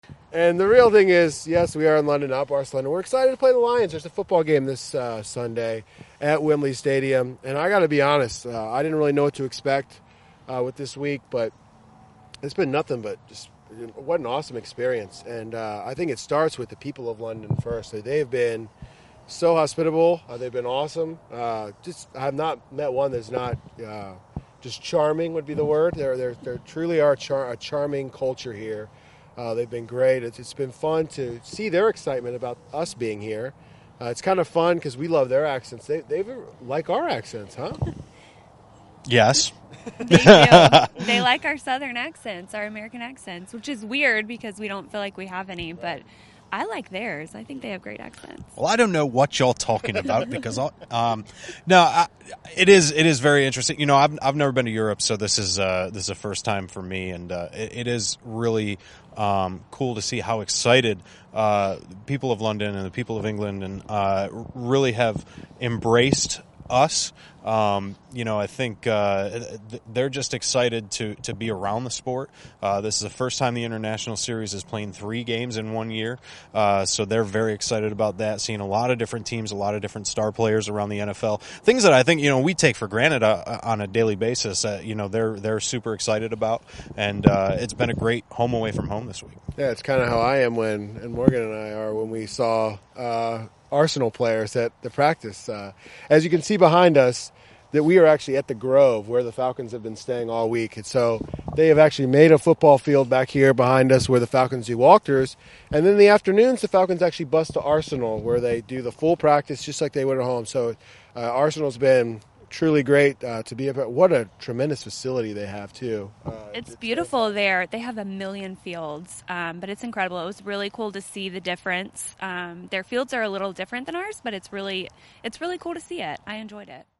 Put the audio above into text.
And the real thing is, yes, we are in London, not Barcelona. We're excited to play the Lions. There's a football game this Sunday at Wembley Stadium. And I got to be honest, I didn't really know what to expect with this week, but it's been nothing but just what an awesome experience. And I think it starts with the people of London first. They've been so hospitable. They've been awesome. Just I have not met one that's not just charming would be the word. They're truly are a charming culture here. They've been great. It's been fun to see their excitement about us being here. It's kind of fun because we love their accents. They like our accents, huh? Yes. They do. They like our Southern accents, our American accents, which is weird because we don't feel like we have any, but I like theirs. I think they have great accents. Well, I don't know what y'all talking about because it is very interesting. You know, I've never been to Europe, so this is a first time for me, and it is really cool to see how excited people of London and the people of England and really have embraced us. You know, I think they're just excited to be around the sport. This is the first time the International Series is playing 3 games in 1 year, so they're very excited about that, seeing a lot of different teams, a lot of different star players around the NFL, things that I think, you know, we take for granted on a daily basis. You know, they're super excited about, and it's been a great home away from home this week. Yeah, it's kind of how I am and Morgan and I are when we saw Arsenal players at the practice. As you can see behind us, that we are actually at the Grove where the Falcons have been staying all week. And so they have actually made a football field back here behind us where the Falcons do walkthroughs. And then in the afternoons, the Falcons actually bus to Arsenal where they do the full practice just like they would at home. So Arsenal's been truly great to be about. What a tremendous facility they have, too. It's beautiful there. They have a million fields, but it's incredible. It was really cool to see the difference. Their fields are a little different than ours, but it's really cool to see it. I enjoyed it.